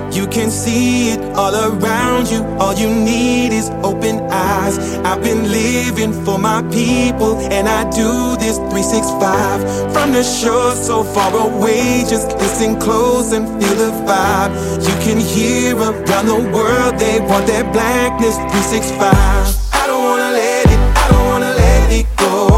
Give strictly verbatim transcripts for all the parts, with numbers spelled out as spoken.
You can see it all around you. All you need is open eyes. I've been living for my people, and I do this three sixty-five. From the shore so far away, just listen close and feel the vibe. You can hear around the world, they want that blackness. Three sixty-five. I don't wanna let it, I don't wanna let it go.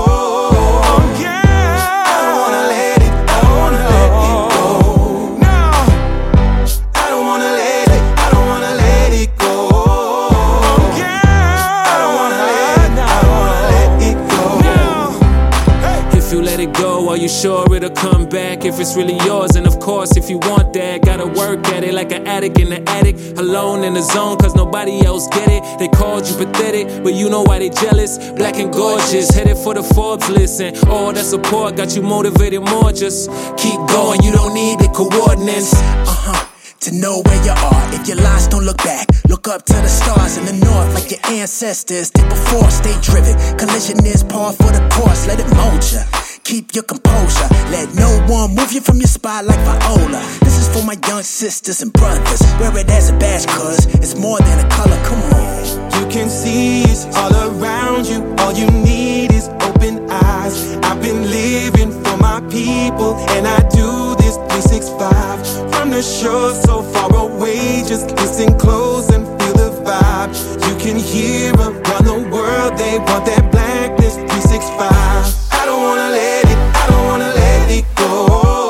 Are you sure it'll come back if it's really yours? And of course, if you want that, gotta work at it like an addict in the attic, alone in the zone, cause nobody else get it. They called you pathetic, but you know why they jealous. Black and gorgeous, headed for the Forbes list, and all that support got you motivated more. Just keep going, you don't need the coordinates. Uh-huh. To know where you are, if you're lost, don't look back. Look up to the stars in the north like your ancestors did before. Stay driven, collision is par for the course. Let it mold ya, keep your composure. Let no one move you from your spot like Viola. This is for my young sisters and brothers. Wear it as a badge, cause it's more than a color, come on. You can see it's all around you. All you need is open eyes. I've been living for my people, and I do this three sixty-five. From the shore so far away, just listen close and feel the vibe. You can hear around the world, they want that blackness. Three sixty-five. I don't wanna let it, I don't wanna let it go.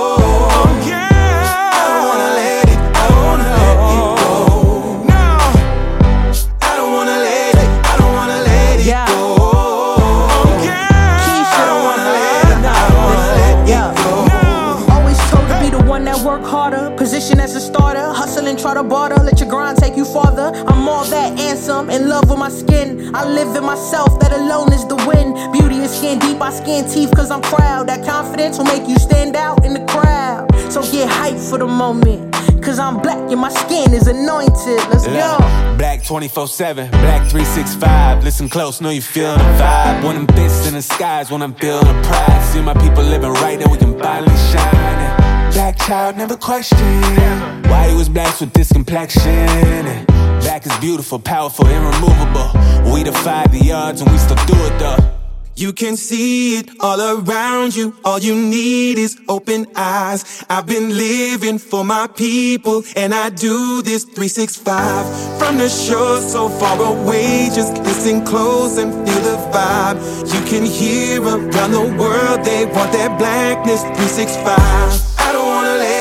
Work harder, position as a starter, hustle and try to barter, let your grind take you farther. I'm all that and some, in love with my skin. I live in myself, that alone is the win. Beauty is skin deep, I skin teeth cause I'm proud. That confidence will make you stand out in the crowd. So get hyped for the moment, cause I'm black and my skin is anointed. Let's yeah. go. Black twenty-four seven, black three sixty-five. Listen close, know you feelin' the vibe. When I'm bits in the skies, when I'm feelin' the pride. See my people living right, and we can finally shine. Black child, never question why he was blessed with this complexion. And black is beautiful, powerful, irremovable. We defy the odds and we still do it though. You can see it all around you. All you need is open eyes. I've been living for my people, and I do this three sixty-five. From the shore so far away, just listen close and feel the vibe. You can hear around the world, they want that blackness. Three sixty-five. I don't wanna let